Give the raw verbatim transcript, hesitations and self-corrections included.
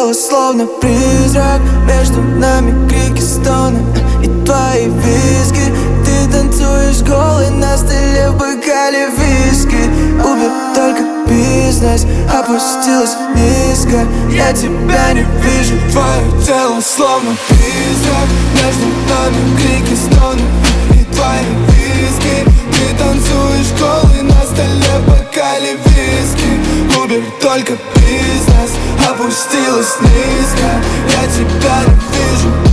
тело словно призрак. Между нами крики, стоны и твои виски. Ты танцуешь голый на столе, в бокале виски. Убер только бизнес, опустилась низко. Я тебя не вижу, твое тело словно призрак. Между нами крики, стоны и твои виски. Ты танцуешь голый на столе, в бокале виски. Убер только бизнес, опустилась низко. Я тебя не вижу.